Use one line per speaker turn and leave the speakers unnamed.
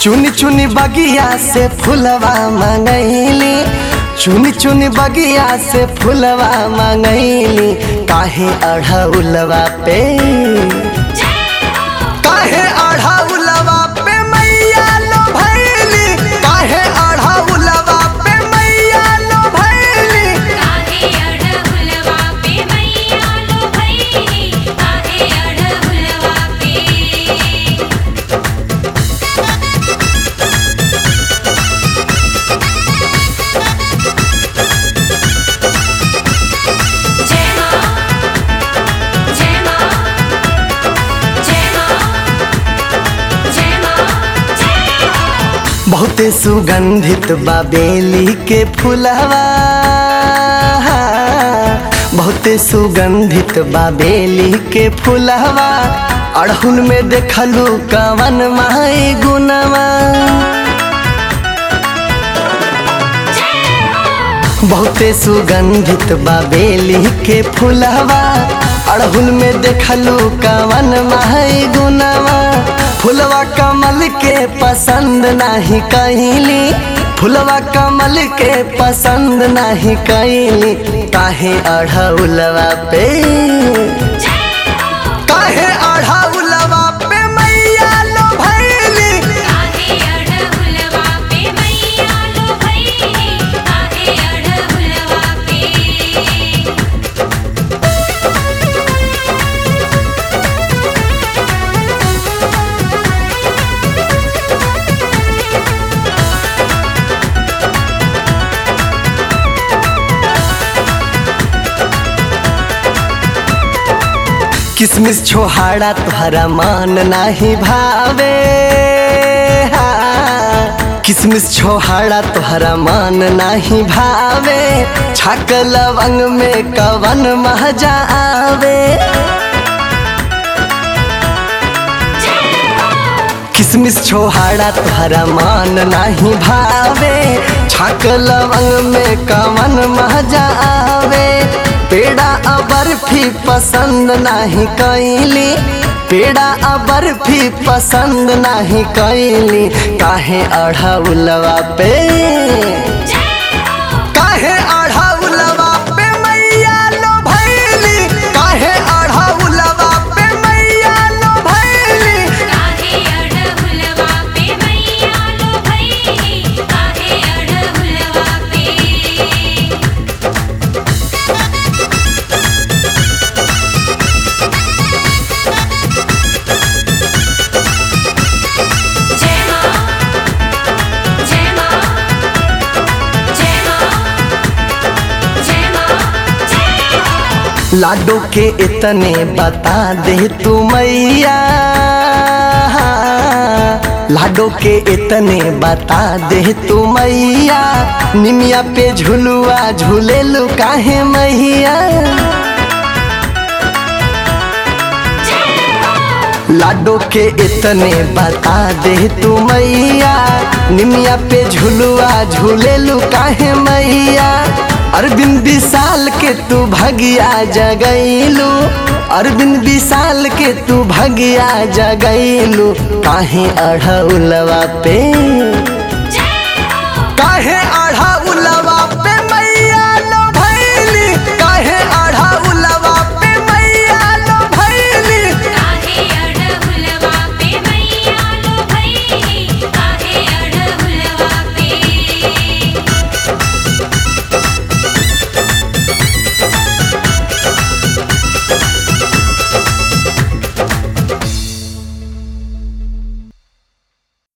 चुनी चुनी बगिया से फुलवा मंगैली, चुनी चुनी बगिया से फुलवा मंगैली। काहे अढ़उलवा पे, काहे अढ़उलवा पे मैया लो भैली, काहे अढ़उलवा पे मैया लो भैली।
काहे अढ़उलवा पे मैया लो भैली, काहे अढ़उलवा पे। जय मां जय मां जय मां जय मां जय मां।
बहुते सुगंधित बा बेली के फुलवा, बहुते सुगंधित बा बेली के फुलवा। अड़हुल में देखलू कवन माई गुनवा, बहुते सुगंधित बा बेली के फुलवा। अड़हुल में देखलू कवन माई गुनवा। फुलवा कमल के पसंद नहीं कैली, फुलवा कमल के पसंद नहीं कैली। काहे अढ़उलवा पे, काहे अढ़उलवा पे मैया लो भैली।
काहे अढ़उलवा पे मैया लो भैली, काहे अढ़उलवा पे।
किसमिस छोहाड़ा तुहरा मान नाही भावे, किसमिस छोहाड़ा तुहरा मान नाही भावे। छाक लवंग में कवन महजा आवे, किसमिस छोहाड़ा तुहरा मान नाही भावे। छाक लवंग में कवन महजा आवे। पेड़ा बर्फी पसंद नहीं कैली, पेड़ा बर्फी पसंद नहीं कैली। काहे अढ़उलवा पे, काहे अढ़उलवा पे मैया लो भैली, काहे अढ़उलवा पे मैया लो भैली।
काहे अढ़उलवा पे मैया लो भैली, काहे अढ़उलवा पे। जय मां जय मां जय मां जय मां जय मां।
लाडो के इतने बता दे तू मैया, लाडो के इतने बता दे तू मैया। निमिया पे झुलुआ झूले लू काहे मैया, लाडो के इतने बता दे तू मैया। निमिया पे झुलुआ झूले लू काहे मैया। अरविंद विशाल के तू भगिया जगैलू, अरविंद विशाल के तू भगिया जगैलू। काहे अढ़उलवा पे, काहे अढ़उलवा